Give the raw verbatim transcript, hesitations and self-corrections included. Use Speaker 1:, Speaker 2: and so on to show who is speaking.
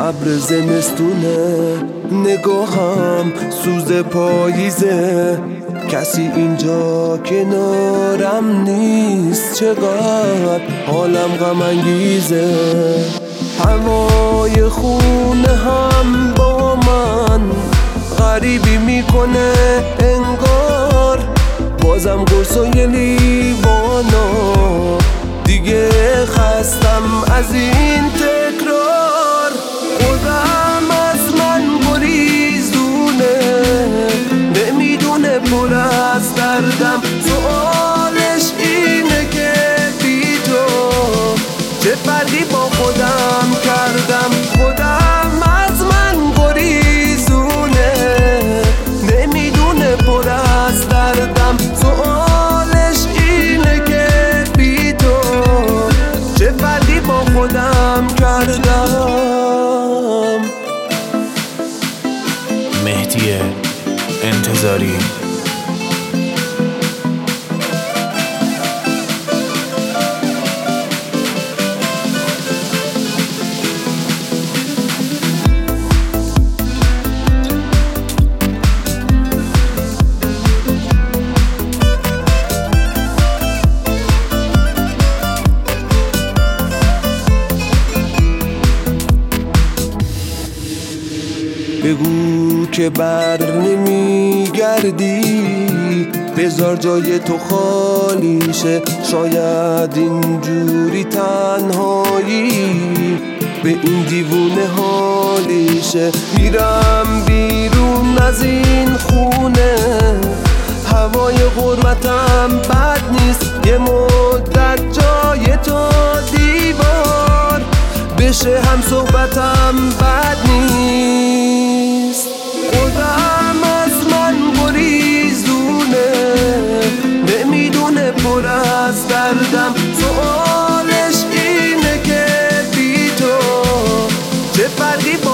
Speaker 1: ابر زمستونه، نگاهم سوز پاییزه، کسی اینجا کنارم نیست، چقدر حالم غم انگیزه. هوای خونه هم با من غریبی میکنه انگار، بازم قرصای لیوانا، دیگه خستم از این تکرار. خودم از من گریزونه، نمیدونه پر از دردم، سوالش اینه که بی تو چه فرقی با خودم کردم. خودم از من گریزونه، نمیدونه پر از دردم، سوالش اینه که بی تو چه فرقی با خودم کردم.
Speaker 2: مهدی انتظاری.
Speaker 1: بگو که بر نمیگردی، بذار جای تو خالی شه، شاید اینجوری تنهایی به این دیوونه حالی شه. میرم بیرون از این خونه، هوای غربتم بد نیست، یه مدت جای تو دیوار بشه، هم صحبتم بد نیست. خودم از من گریزونه، نمیدونه پر از دردم، سوالش اینه که بی تو چه فرقی